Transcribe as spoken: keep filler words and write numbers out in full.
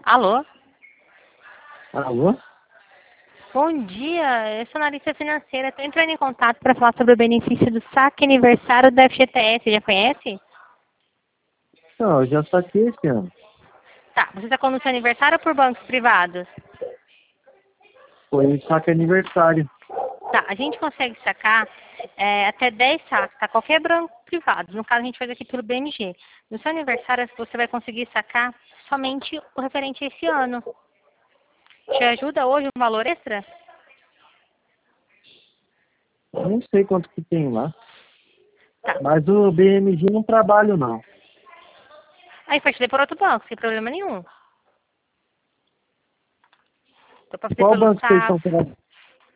Alô? Alô? Bom dia, eu sou analista financeira. Estou entrando em contato para falar sobre o benefício do saque aniversário da F G T S. Já conhece? Não, eu já saquei esse ano. Tá, você sacou no seu aniversário ou por bancos privados? Foi saque aniversário. Tá, a gente consegue sacar é, até dez saques, tá? Qualquer banco privado. No caso, a gente faz aqui pelo B M G. No seu aniversário, você vai conseguir sacar somente o referente a esse ano. Te ajuda hoje um valor extra? Eu não sei quanto que tem lá. Tá. Mas o B M G não trabalho, não. Aí pode fazer por outro banco, sem problema nenhum. Então, para fazer Qual pelo banco vocês estão Safra, trabalhando?